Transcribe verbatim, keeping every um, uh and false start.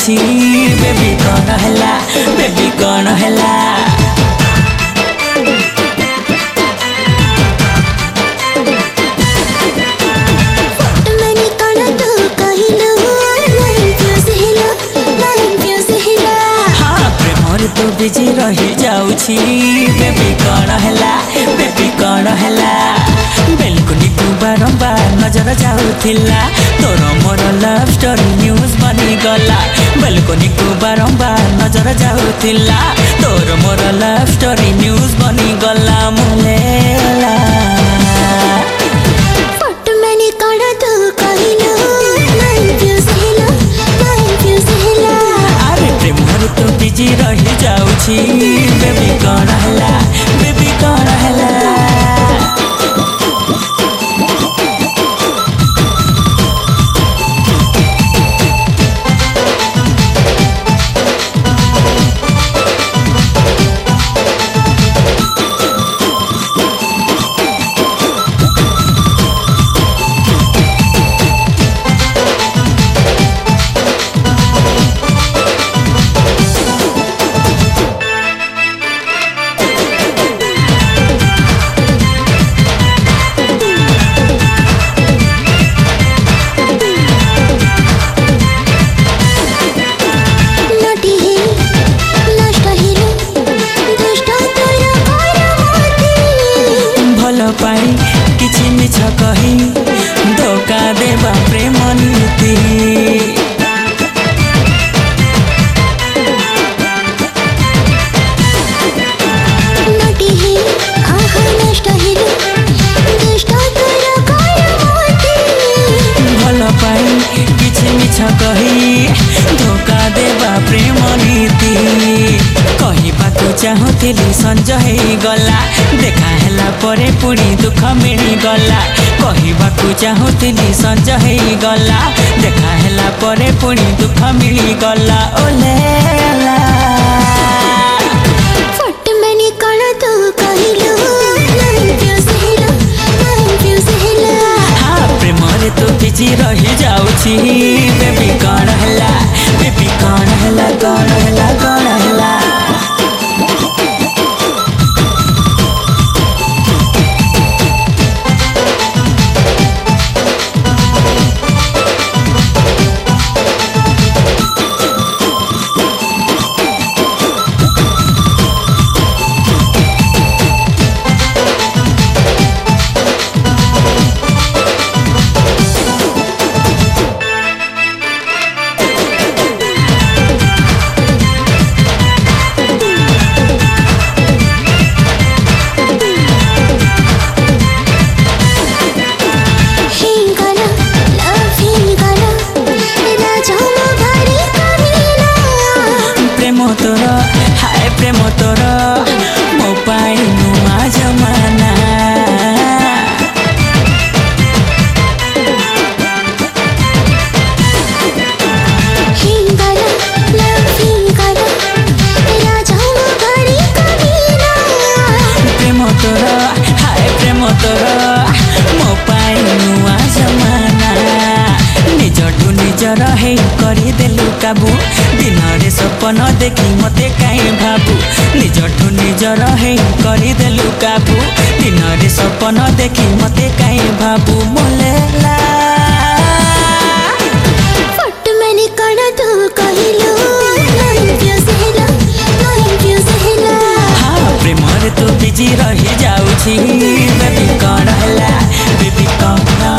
जाऊची baby कौन हैला baby कौन हैला तो बिजी रही जाऊची बेबी कौन हैला बेबी कौन हैला बेलकुनी तू बारंबार नजर जाऊथिला तोर मोर लव स्टोरी न्यूज बनी गला बेलकुनी तू बारंबार नजर जाऊथिला तोर मोर लव स्टोरी न्यूज बनी गला मुलेला फोटो मैंने कौन तू कहिलो नहीं फ्यूज हैला नहीं फ्यूज हैला अरे प्रेम तो बिजी रही जाऊची बेबी कौन हैला बेबी कौन हैला पाई किछि मिछ कही धोखा देवा प्रेम नीति भल पाई किछि मिछ कही धोखा देवा प्रेम नीति कहबाकू चाहूली संज हो गला देखा हैला परे पुणी दुख मिली गला कहबाकू चाहूली संज हो गला देखा हैला परे पुणी दुख मिली गला ओलेला फोटो मैंने कौन तू कहिलो नहीं फ्यूज हैला नहीं फ्यूज हैला हाँ प्रेम रे तो बिजी रही जाऊची बेबी कौन हैला बेबी कौन हैला कौन हैला कौन हैला तोर हाय प्रेम तोर मो पाई नुआ जमाना प्रेम तोर हाय प्रेम तोर मो पाई नुआ जमाना निजठू निजर हे करी देलु काबू दिन रे सपन देखी मते काई भाबू निजठू निजर हे करी देलु काबू दिन रे सपन देखी मते काई भाबू मोलेला फोटो मैंने कौन तू कहिलो नहीं फ्यूज हैला नहीं फ्यूज हैला हाँ प्रेम रे तो बिजी रही जाऊची बेबी कौन हैला बेबी कौन